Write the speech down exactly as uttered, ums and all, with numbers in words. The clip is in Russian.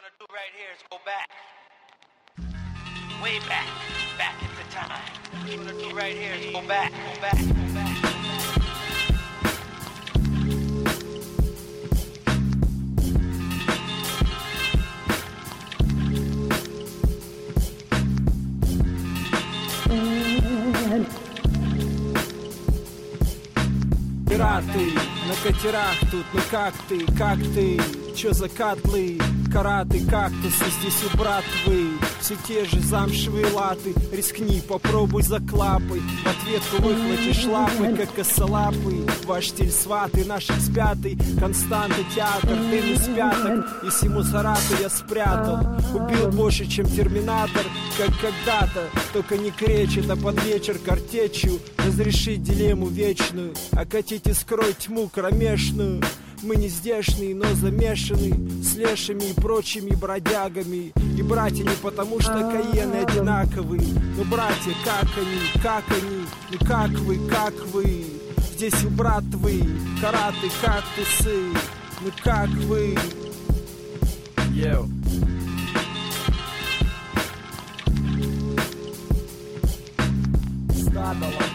gonna do right here is go back. Way back. Back into time. What we're gonna do right here is go back. Go back. Go back. Пираты на катерах тут, ну как ты, как ты? Чё за котлы, караты, кактусы здесь у братвы? Все те же замшевые латы, рискни, попробуй заклапай. В ответку выхватишь лапы, как косолапый. Ваш стиль сваты, наш экспятый, константа театр, дым из пяток. И всему Сарату я спрятал, убил больше, чем терминатор, как когда-то. Только не кречет, а под вечер картечью разрешить дилемму вечную, окатить искрой тьму кромешную. Мы не здешние, но замешаны с лешими и прочими бродягами. И братья не потому, что каены одинаковые, но братья, как они, как они, ну как вы, как вы? Здесь у братвы караты, кактусы, ну как вы? Йоу. Стадо.